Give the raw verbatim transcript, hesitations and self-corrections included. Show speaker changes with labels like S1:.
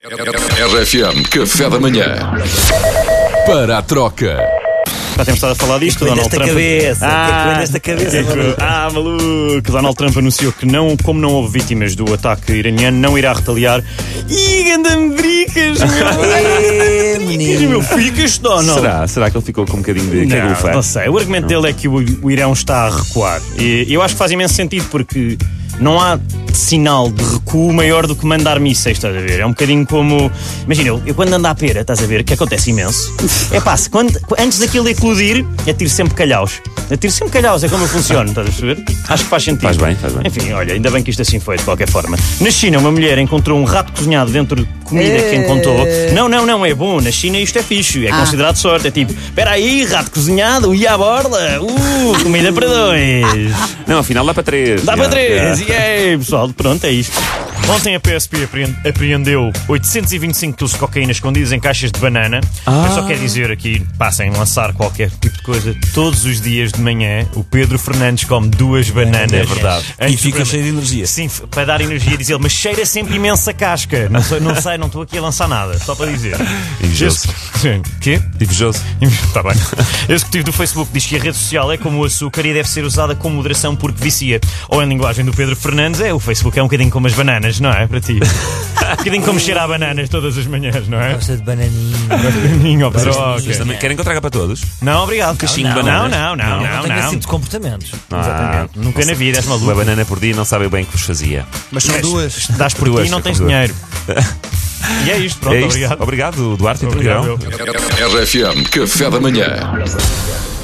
S1: R F M, café da manhã. Para a troca.
S2: Já temos estado a falar disto,
S3: Põe
S2: Donald
S3: desta
S2: Trump.
S3: cabeça,
S2: Ah,
S3: põe desta cabeça,
S2: é que-
S3: maluco.
S2: ah, maluco. Donald Trump anunciou que, não, como não houve vítimas do ataque iraniano, não irá retaliar. Ih, ganda-me bricas,
S3: Ê,
S2: meu.
S3: menino.
S2: meu, ficas, Donald.
S4: Será? Será que ele ficou com um bocadinho de
S2: Não,
S4: cagufa?
S2: não sei. O argumento dele é que o, o Irão está a recuar. E eu acho que faz imenso sentido porque não há sinal de recuo maior do que mandar mísseis, estás a ver? É um bocadinho como. Imagina, eu, eu quando ando à pera, estás a ver, que acontece imenso. É pá, se quando, antes daquilo eclodir, atiro sempre calhaus. Atiro sempre calhaus, é como eu funciono, estás a perceber? Acho que faz sentido.
S4: Faz bem, faz bem.
S2: Enfim, olha, ainda bem que isto assim foi, de qualquer forma. Na China, uma mulher encontrou um rato cozinhado dentro de comida que encontrou. Não, não, não, é bom. Na China isto é fixe, é considerado sorte. É tipo, espera aí, rato cozinhado, e à borda. Uh, comida para dois.
S4: Não, afinal dá para três.
S2: Dá
S4: Já,
S2: para três.
S4: já.
S2: E aí, pessoal, pronto, é isto. Ontem a P S P apreende- apreendeu oitocentos e vinte e cinco quilos de cocaína escondidos em caixas de banana. Eu só quero dizer aqui, passem a lançar qualquer tipo de coisa. Todos os dias de manhã, o Pedro Fernandes come duas bananas.
S4: É verdade.
S2: Antes
S3: E
S2: do
S3: fica
S2: programa.
S3: cheio de energia.
S2: Sim, f- para dar energia, diz ele, mas cheira sempre imensa casca. Não sei, não sei, não estou aqui a lançar nada, só para dizer.
S4: Invejoso.
S2: Sim. Quê?
S4: Invejoso.
S2: Está bem. O executivo do Facebook diz que a rede social é como o açúcar e deve ser usada com moderação porque vicia. Ou em linguagem do Pedro Fernandes, é o Facebook é um bocadinho como as bananas, não é? Para ti. Um bocadinho como cheirar a bananas todas as manhãs, não é?
S3: Gosta de bananinha.
S2: Bananinho, ó,
S4: Vocês
S2: paróquia.
S4: também querem que eu traga para todos?
S2: Não, obrigado.
S4: Cachinho de
S2: não,
S4: bananas?
S2: não, não, não,
S3: Não
S2: não,
S3: tenho esse
S2: não.
S3: tipo de comportamentos.
S4: Ah,
S2: Nunca na vida, és
S4: uma
S2: maluco.
S4: banana por dia não sabem bem o que vos fazia.
S5: Mas são duas.
S2: Dás por
S4: Duas,
S2: ti e não tens
S4: duas.
S2: dinheiro. E é isto, pronto,
S4: é isto.
S2: obrigado.
S4: Obrigado, Duarte e
S2: Obrigado.
S4: Portugal.
S2: eu.
S1: R F M, café da manhã.